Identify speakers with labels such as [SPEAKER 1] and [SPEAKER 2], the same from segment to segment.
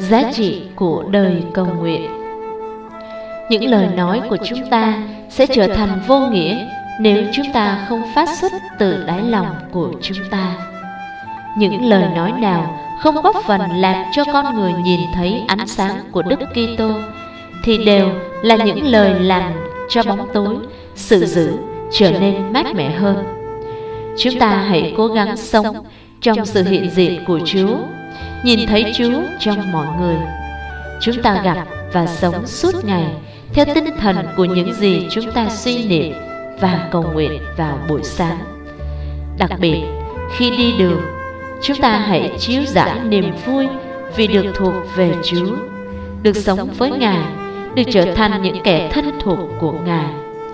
[SPEAKER 1] giá trị của đời cầu nguyện. Những lời nói của chúng ta sẽ trở thành vô nghĩa nếu chúng ta không phát xuất từ đáy lòng của chúng ta. Những lời nói nào không góp phần làm cho con người nhìn thấy ánh sáng của Đức Kitô thì đều là những lời làm cho bóng tối, sự dữ trở nên mát mẻ hơn. Chúng ta hãy cố gắng sống trong sự hiện diện của Chúa, nhìn thấy Chúa trong mọi người. Chúng ta gặp và sống suốt ngày theo tinh thần của những gì chúng ta suy niệm và cầu nguyện vào buổi sáng. Đặc biệt, khi đi đường, chúng ta hãy chiếu rải niềm vui vì được thuộc về Chúa, được sống với Ngài, được trở thành những kẻ thân thuộc của Ngài.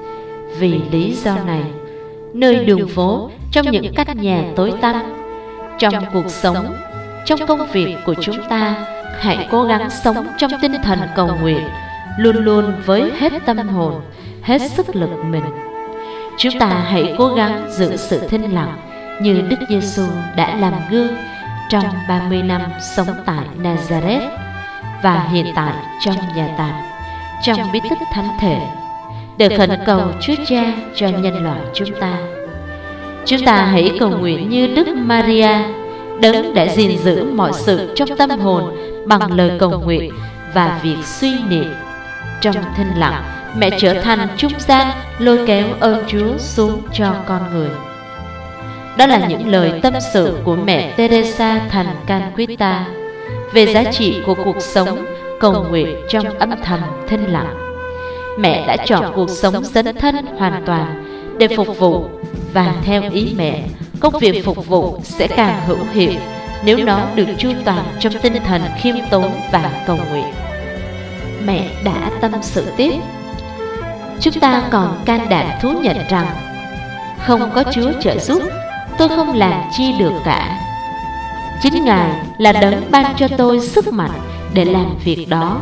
[SPEAKER 1] Vì lý do này, nơi đường phố, trong những căn nhà tối tăm, trong cuộc sống, trong công việc của chúng ta, hãy cố gắng sống trong tinh thần cầu nguyện, luôn luôn với hết tâm hồn, hết sức lực mình. Chúng ta hãy cố gắng giữ sự thinh lặng như Đức Giêsu đã làm gương trong 30 năm sống tại Nazareth và hiện tại trong nhà tạm, trong bí tích thánh thể, để khẩn cầu Chúa Cha cho nhân loại chúng ta. Chúng ta hãy cầu nguyện như Đức Maria, đấng đã gìn giữ mọi sự trong tâm hồn bằng lời cầu nguyện và việc suy niệm. Trong thinh lặng, mẹ trở thành trung gian lôi kéo ơn Chúa xuống cho con người. Đó là những lời tâm sự của mẹ Teresa thành Calcutta về giá trị của cuộc sống cầu nguyện trong âm thầm thinh lặng. Mẹ đã chọn cuộc sống dấn thân hoàn toàn để phục vụ, và theo ý mẹ, công việc phục vụ sẽ càng hữu hiệu nếu nó được chu toàn trong tinh thần khiêm tốn và cầu nguyện. Mẹ đã tâm sự tiếp: chúng ta còn can đảm thú nhận rằng không có Chúa trợ giúp, tôi không làm chi được cả. Chính Ngài là đấng ban cho tôi sức mạnh để làm việc đó.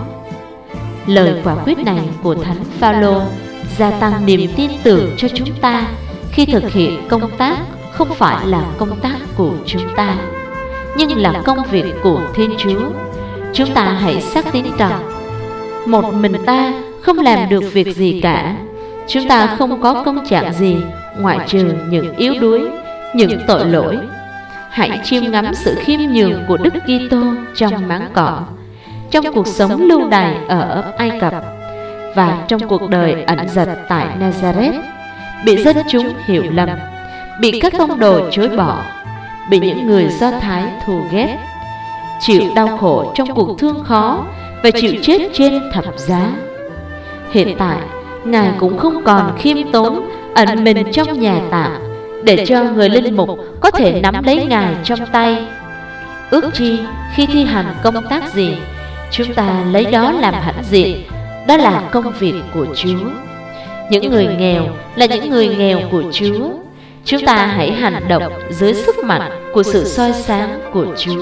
[SPEAKER 1] Lời quả quyết này của Thánh Phaolô gia tăng niềm tin tưởng cho chúng ta khi thực hiện công tác không phải là công tác của chúng ta, nhưng là công việc của Thiên Chúa. Chúng ta hãy xác tín rằng một mình ta không làm được việc gì cả. Chúng ta không có công trạng gì ngoại trừ những yếu đuối, những tội lỗi. Hãy chiêm ngắm sự khiêm nhường của Đức Kitô trong máng cỏ, trong cuộc sống lưu đày ở Ai Cập và trong cuộc đời ẩn dật tại Nazareth, bị dân chúng hiểu lầm, bị các tông đồ chối bỏ, bị những người Do Thái thù ghét, chịu đau khổ trong cuộc thương khó và chịu chết trên thập giá. Hiện tại, Ngài cũng không còn khiêm tốn ẩn mình trong nhà tạm để cho người linh mục có thể nắm lấy Ngài trong tay. Ước chi khi thi hành công tác gì, chúng ta lấy đó làm hãnh diện. Đó là công việc của Chúa. Những người nghèo là những người nghèo của Chúa. Chúng ta hãy hành động dưới sức mạnh của sự soi sáng của Chúa.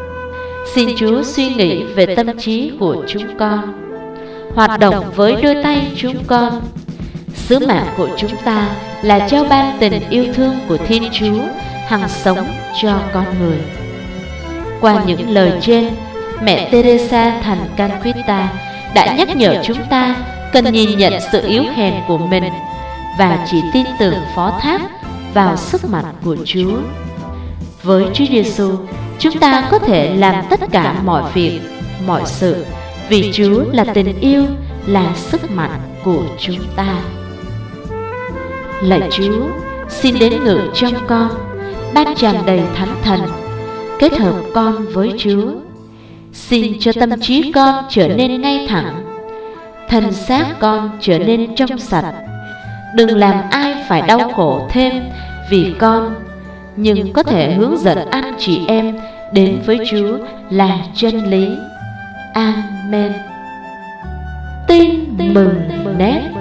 [SPEAKER 1] Xin Chúa suy nghĩ về tâm trí của chúng con, hoạt động với đôi tay chúng con. Sứ mạng của chúng ta là trao ban tình yêu thương của Thiên Chúa hằng sống cho con người. Qua những lời trên, mẹ Teresa thành Calcutta đã nhắc nhở chúng ta cần nhìn nhận sự yếu hèn của mình và chỉ tin tưởng phó thác vào sức mạnh của Chúa. Với Chúa Giêsu, chúng ta có thể làm tất cả mọi việc, mọi sự, vì Chúa là tình yêu, là sức mạnh của chúng ta. Lạy Chúa, xin đến ngự trong con, ban tràn đầy Thánh Thần, kết hợp con với Chúa. Xin cho tâm trí con trở nên ngay thẳng, thân xác con trở nên trong sạch. Đừng làm ai phải đau khổ thêm vì con, nhưng có thể hướng dẫn anh chị em đến với Chúa là chân lý. Amen. Tin mừng nét.